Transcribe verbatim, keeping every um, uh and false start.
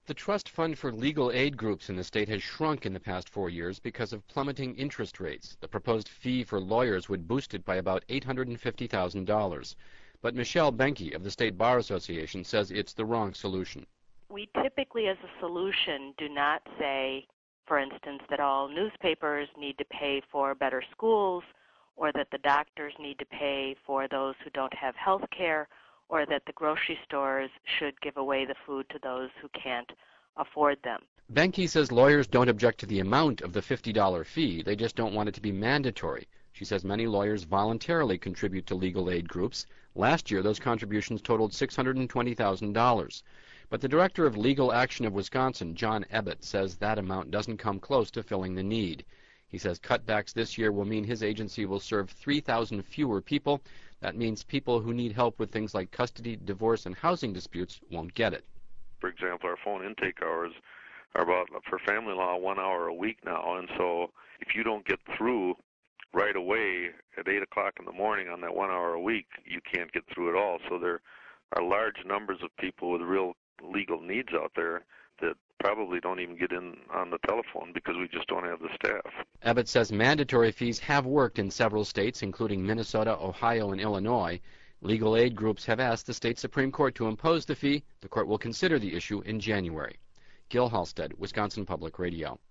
The trust fund for legal aid groups in the state has shrunk in the past four years because of plummeting interest rates. The proposed fee for lawyers would boost it by about eight hundred fifty thousand dollars. But Michelle Benke of the State Bar Association says it's the wrong solution. We typically, as a solution, do not say, for instance, that all newspapers need to pay for better schools, or that the doctors need to pay for those who don't have health care, or that the grocery stores should give away the food to those who can't afford them. Benke says lawyers don't object to the amount of the fifty dollar fee, they just don't want it to be mandatory. She says many lawyers voluntarily contribute to legal aid groups. Last year, those contributions totaled six hundred twenty thousand dollars. But the director of Legal Action of Wisconsin, John Ebbett, says that amount doesn't come close to filling the need. He says cutbacks this year will mean his agency will serve three thousand fewer people. That means people who need help with things like custody, divorce, and housing disputes won't get it. For example, our phone intake hours are about, for family law, one hour a week now. And so if you don't get through right away at eight o'clock in the morning on that one hour a week, you can't get through at all. So there are large numbers of people with real legal needs out there that probably don't even get in on the telephone because we just don't have the staff. Ebbett says mandatory fees have worked in several states, including Minnesota, Ohio, and Illinois. Legal aid groups have asked the state Supreme Court to impose the fee. The court will consider the issue in January. Gil Halstead, Wisconsin Public Radio.